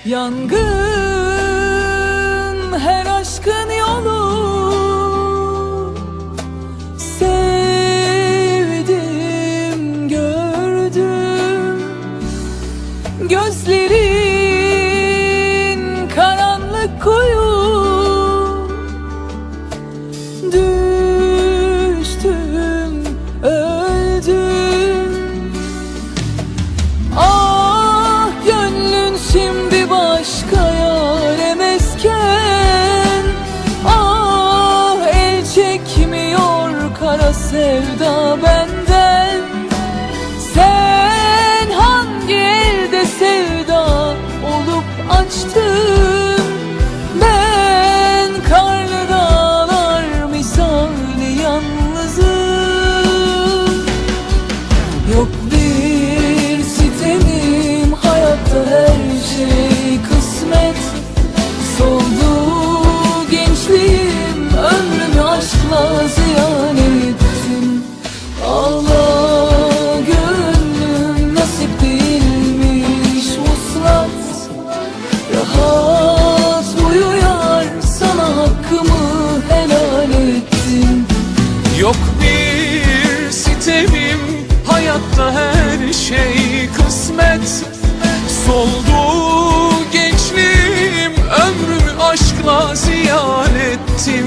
Yangın her aşkın yolu, sevdim gördüm. Gözlerin karanlık kuyu, düştüm öldüm. Ah gönlün şimdi başka yâre mesken, ah el çekmiyor kara sevda benden. Sen hangi elde sevda olup açtın, ben karlı dağlar misali yalnızım. Yok bir sitemim, hayatta her şey kısmet. Soldu gençliğim, ömrümü aşkla ziyan ettim. Allah gönlüm nasip değilmiş vuslat. Rahat uyuyar, sana hakkımı helal ettim. Yok bir sitemim, hayatta her şey kısmet. Soldu gençliğim, ömrümü aşkla ziyan ettim.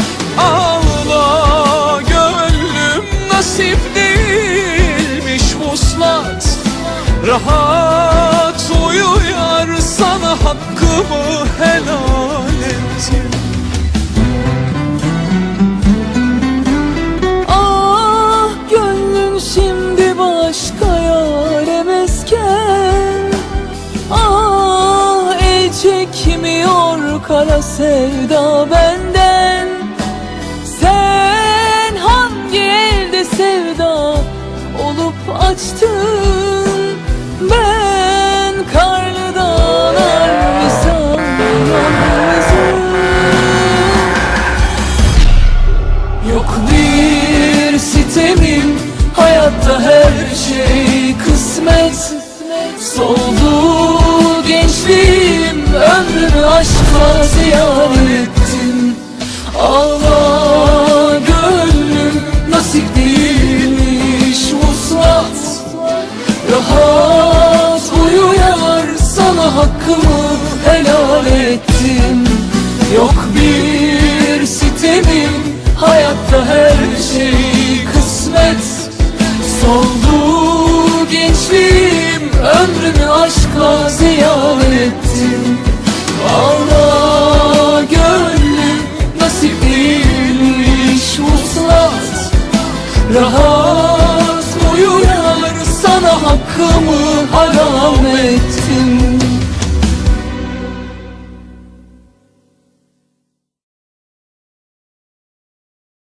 Ağla gönlüm, nasip değilmiş vuslat. Rahat uyuyar, sana hakkımı helal ettim. Ah gönlüm şimdi başka yâre mesken, ah el çekmiyor kara sevda benden. Sen hangi elde sevda olup açtın, ben karlı dağlar misali yalnızım. Yok bir sitemim, hayatta her şey kısmet. Soldu gençliğim, ömrümü aşkla ziyan ettim. Allah gönlüm nasip değilmiş vuslat. Rahat uyuyar, sana hakkımı helal ettim. Yok bir sitemim, hayatta her şey kısmet. Soldu gençliğim, ömrümü aşkla ziyan ettim. Allah gönlüm nasip değilmiş vuslat. Rahat uyuyar, sana hakkımı haram ettim.